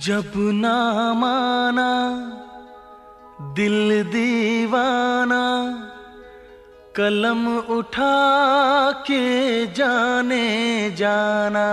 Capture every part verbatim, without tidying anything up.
जब ना माना दिल दीवाना, कलम उठा के जाने जाना।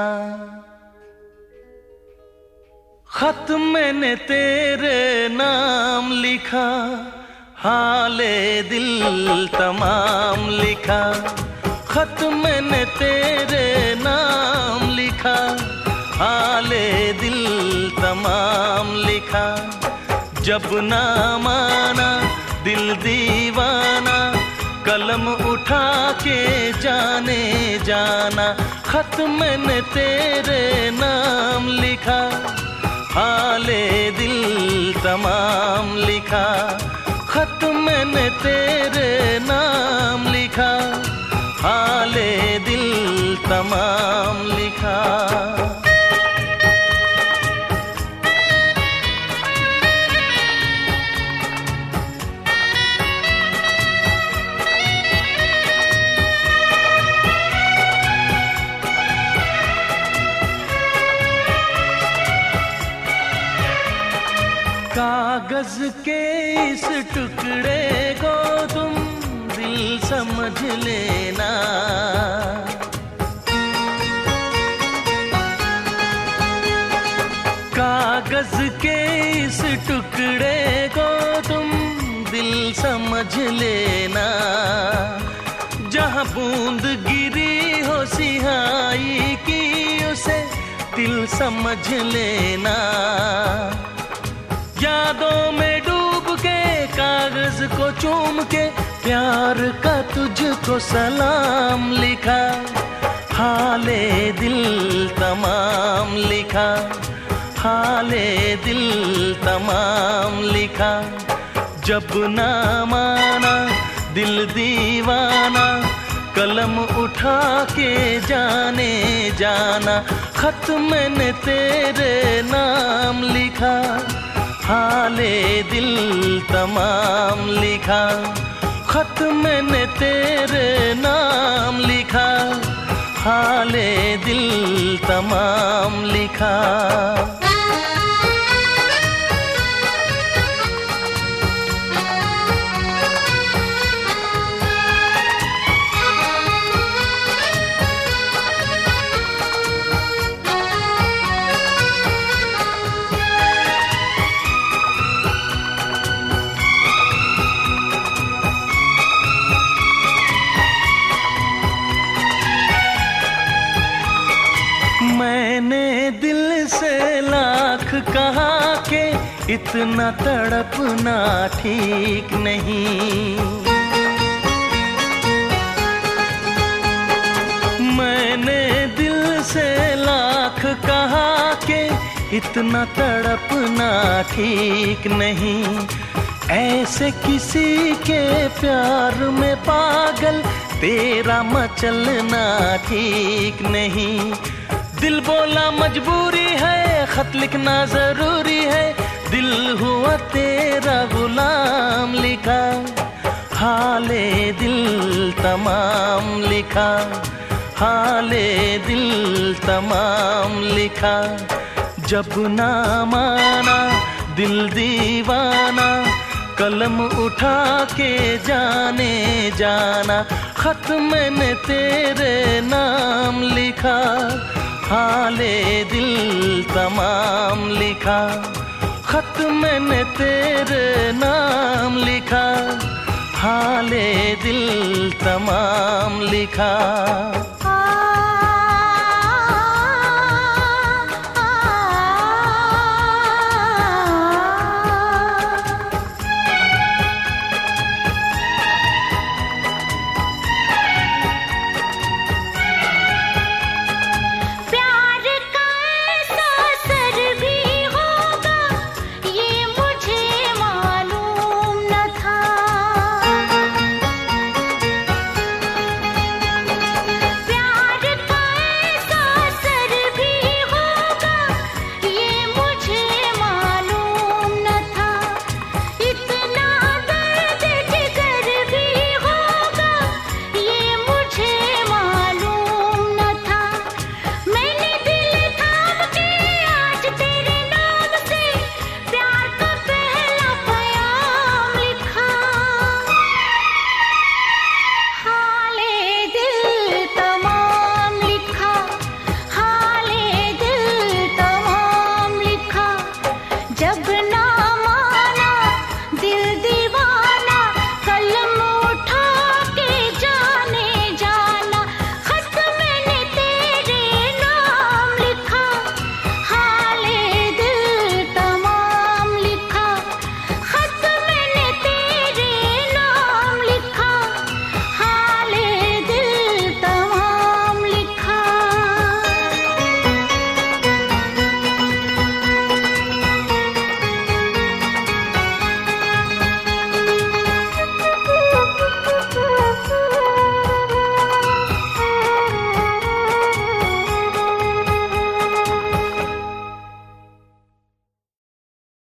खत मैंने तेरे नाम लिखा, हाले दिल तमाम लिखा। खत मैंने तेरे नाम लिखा, हाले दिल तमाम लिखा। जब ना माना दिल दीवाना, कलम उठा के जाने जाना। खत मैंने तेरे नाम लिखा, हाले दिल तमाम लिखा। खत मैंने तेरे नाम लिखा, हाले दिल तमाम लिखा। कागज के इस टुकड़े को तुम दिल समझ लेना। कागज के इस टुकड़े को तुम दिल समझ लेना। जहाँ बूंद गिरी हो सिहाई की, उसे दिल समझ लेना। यादों में डूब के कागज को चूम के, प्यार का तुझको सलाम लिखा, हाले दिल तमाम लिखा। हाले दिल तमाम लिखा। जब ना माना दिल दीवाना, कलम उठा के जाने जाना। खत मैंने तेरे नाम लिखा, हाले दिल तमाम लिखा। खत मैंने तेरे नाम लिखा, हाले दिल तमाम लिखा। मैंने दिल से लाख कहा कि इतना तड़पना ठीक नहीं। मैंने दिल से लाख कहा कि इतना तड़पना ठीक नहीं। ऐसे किसी के प्यार में पागल तेरा मचलना ठीक नहीं। दिल बोला मजबूरी है, खत लिखना जरूरी है। दिल हुआ तेरा गुलाम लिखा, हाले दिल तमाम लिखा। हाले दिल तमाम लिखा। जब ना माना दिल दीवाना, कलम उठा के जाने जाना। खत मैंने तेरे नाम लिखा, हाले दिल तमाम लिखा। खत मैंने तेरे नाम लिखा, हाले दिल तमाम लिखा।